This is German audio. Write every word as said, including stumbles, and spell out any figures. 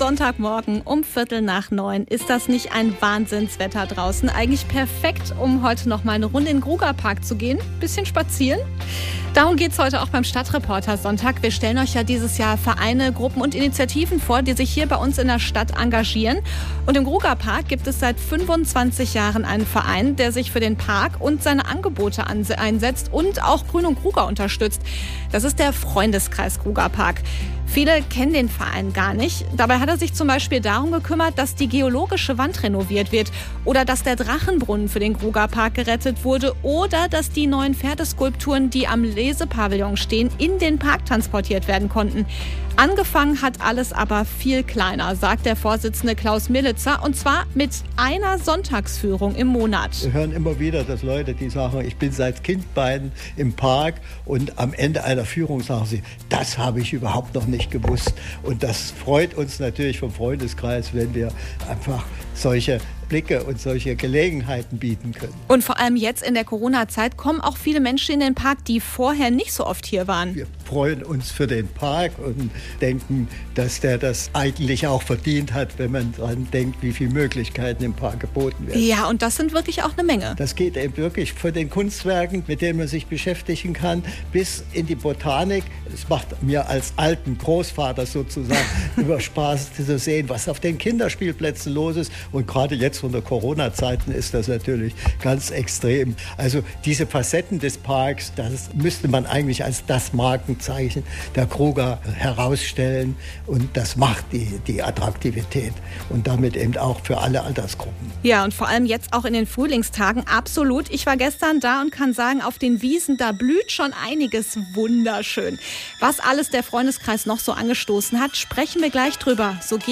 Sonntagmorgen um Viertel nach neun. Ist das nicht ein Wahnsinnswetter draußen? Eigentlich perfekt, um heute noch mal eine Runde in den Grugapark zu gehen. Bisschen spazieren. Darum geht es heute auch beim Stadtreporter Sonntag. Wir stellen euch ja dieses Jahr Vereine, Gruppen und Initiativen vor, die sich hier bei uns in der Stadt engagieren. Und im Grugapark gibt es seit fünfundzwanzig Jahren einen Verein, der sich für den Park und seine Angebote einsetzt und auch Grün und Gruga unterstützt. Das ist der Freundeskreis Grugapark. Viele kennen den Verein gar nicht. Dabei hat er sich zum Beispiel darum gekümmert, dass die geologische Wand renoviert wird oder dass der Drachenbrunnen für den Grugapark gerettet wurde oder dass die neuen Pferdeskulpturen, die am Lesepavillon stehen, in den Park transportiert werden konnten. Angefangen hat alles aber viel kleiner, sagt der Vorsitzende Klaus Militzer, und zwar mit einer Sonntagsführung im Monat. Wir hören immer wieder, dass Leute, die sagen, ich bin seit Kindbeinen im Park, und am Ende einer Führung sagen sie, das habe ich überhaupt noch nicht gewusst. Und das freut uns natürlich vom Freundeskreis, wenn wir einfach solche Blicke und solche Gelegenheiten bieten können. Und vor allem jetzt in der Corona-Zeit kommen auch viele Menschen in den Park, die vorher nicht so oft hier waren. Wir freuen uns für den Park und denken, dass der das eigentlich auch verdient hat, wenn man daran denkt, wie viele Möglichkeiten im Park geboten werden. Ja, und das sind wirklich auch eine Menge. Das geht eben wirklich von den Kunstwerken, mit denen man sich beschäftigen kann, bis in die Botanik. Es macht mir als alten Großvater sozusagen über Spaß zu sehen, was auf den Kinderspielplätzen los ist. Und gerade jetzt unter Corona-Zeiten ist das natürlich ganz extrem. Also diese Facetten des Parks, das müsste man eigentlich als das Markenzeichen der Gruga herausstellen. Und das macht die, die Attraktivität. Und damit eben auch für alle Altersgruppen. Ja, und vor allem jetzt auch in den Frühlingstagen absolut. Ich war gestern da und kann sagen, auf den Wiesen, da blüht schon einiges wunderschön. Was alles der Freundeskreis noch so angestoßen hat, sprechen wir gleich drüber. So